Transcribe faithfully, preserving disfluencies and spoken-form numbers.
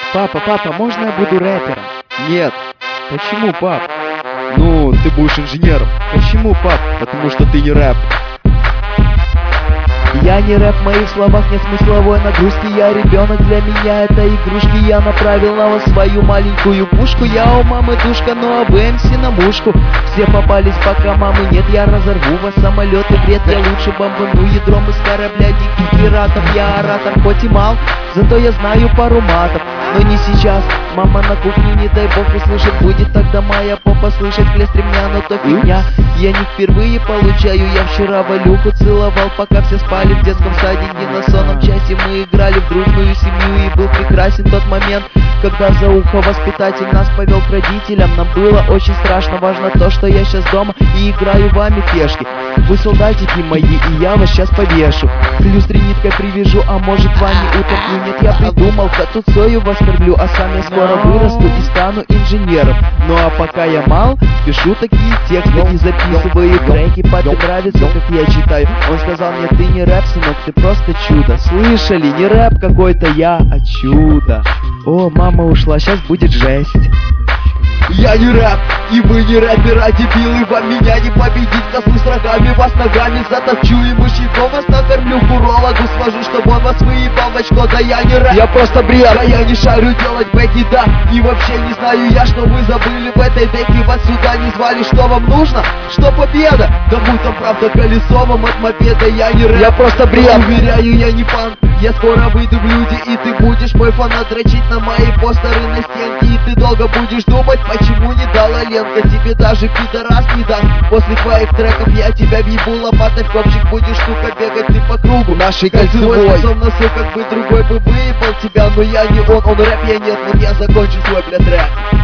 Папа, папа, можно я буду рэпером? Нет. Почему, пап? Ну, ты будешь инженером. Почему, пап? Потому что ты не рэп. Я не рэп, в моих словах нет смысловой нагрузки. Я ребенок, для меня это игрушки. Я направил на вас свою маленькую пушку. Я у мамы душка, но об МС на мушку. Все попались, пока мамы нет. Я разорву вас, самолеты вред. Я лучше бомбану ядром из корабля диких пиратов. Я оратор, хоть и мал, зато я знаю пару матов. Но не сейчас, мама на кухне, не дай бог услышит. Будет тогда моя попа слышать плеск ремня, но то фигня. Я не впервые получаю, я вчера Валюху целовал, пока все спали в детском садике. На сонном часе мы играли в дружную семью, и был прекрасен тот момент, когда за ухо воспитатель нас повел к родителям. Нам было очень страшно, важно то, что я сейчас дома и играю вами пешки. Вы солдатики мои, и я вас сейчас повешу. К люстре ниткой привяжу, а может вами утоплю. Нет, я придумал, коту Цою воскорблю, а сам я скоро вырасту и стану инженером. Ну а пока я мал, пишу такие тексты и записываю треки. Папе нравится, как я читаю. Он сказал мне: ты не рэп, сынок, ты просто чудо. Слышали, не рэп какой-то я, а чудо. О, мама ушла, сейчас будет жесть. Я не рэп, и вы не рэперы, дебилы. Вам меня не победить, кослы с рогами, вас ногами затопчу. И мышьяком вас накормлю, к урологу свожу, чтобы он вас выебал в очко. Да я не рэп, Я просто бред. да я не шарю делать бэки, да. И вообще не знаю я, что вы забыли в этой деке. Вас сюда не звали, что вам нужно? Что победа? Да будь там правда колесо вам от мопеда. Я не рэп, Я просто бред. уверяю, я не панк. Я скоро выйду в люди, и ты будешь мой фанат дрочить на мои постеры на стенке. И ты долго будешь думать, почему не дала Ленка. Тебе даже пидорас не даст. После твоих треков я тебя въебу лопатой в копчик. Будешь, сука, бегать ты по кругу Нашей кольцевой. кольцевой. Способ на сука, как бы другой бы выебал тебя. Но я не он, он рэп, я нет, вот я закончу свой, блядь, рэп.